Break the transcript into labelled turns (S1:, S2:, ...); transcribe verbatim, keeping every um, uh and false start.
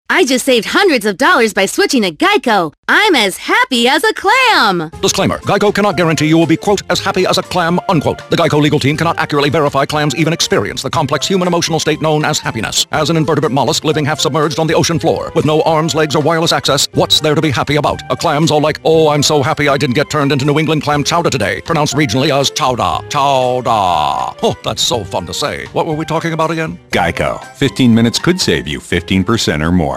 S1: I just saved hundreds of dollars by switching to Geico. I'm as happy as a clam.
S2: Disclaimer. Geico cannot guarantee you will be, quote, as happy as a clam, unquote. The Geico legal team cannot accurately verify clams even experience the complex human emotional state known as happiness. As an invertebrate mollusk living half submerged on the ocean floor, with no arms, legs, or wireless access, what's there to be happy about? A clam's all like, oh, I'm so happy I didn't get turned into New England clam chowder today, pronounced regionally as chowder. Chowder. Oh, that's so fun to say. What were we talking about again?
S3: Geico. fifteen minutes could save you fifteen percent or more.